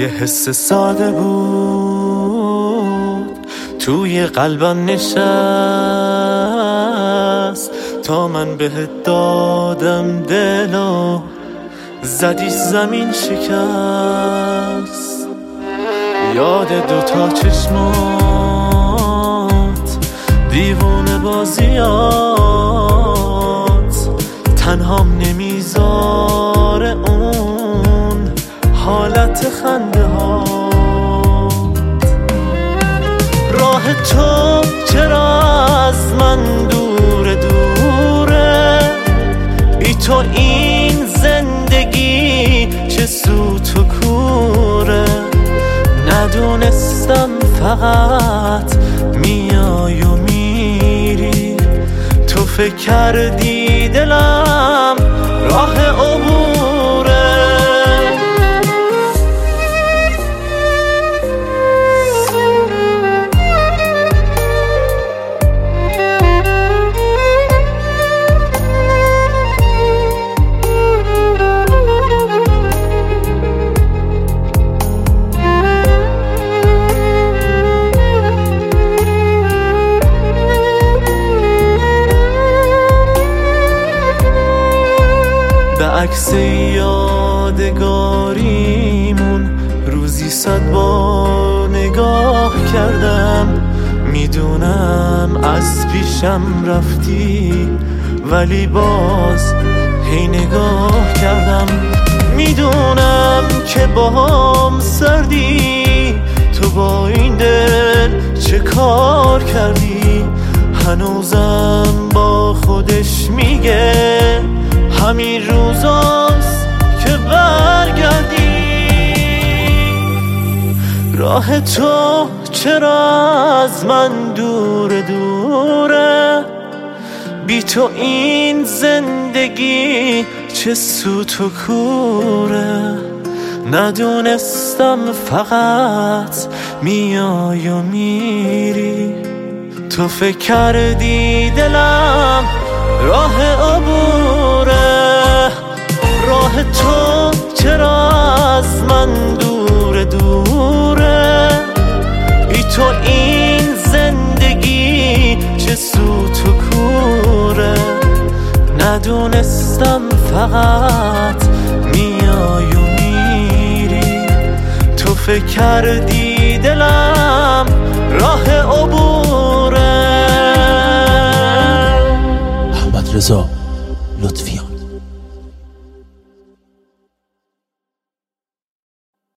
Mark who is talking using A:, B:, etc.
A: یه حس ساده بود توی قلبم نشست، تا من بهت دادم دلو زدی زمین شکست. یاد دوتا چشمات دیوونه بازیات، تنهام نمیذاره اون حالت خنده ها. راه تو چرا از من دوره دوره، بی تو این زندگی چه سوت و کوره. ندونستم فقط میای و میری، تو فکر کردی دلم راه عبوره. به عکس یادگاریمون روزی 100 بار نگاه کردم. میدونم از پیشم رفتی ولی باز هی نگاه کردم. میدونم که باهم سردی، تو با این دل چه کار کردی. هنوزم با خودش میگه همین روزاست که برگردی. راه تو چرا از من دوره دوره، بی تو این زندگی چه سوت و کوره. ندونستم فقط میای و میری، تو فکر کردی دلم راه عبوره. راه تو چرا از من دوره دوره، بی تو این زندگی چه سوت و کوره. ندونستم فقط میای و میری، تو فکر کردی دلم راه عبوره.
B: احمد رضا لطفیان.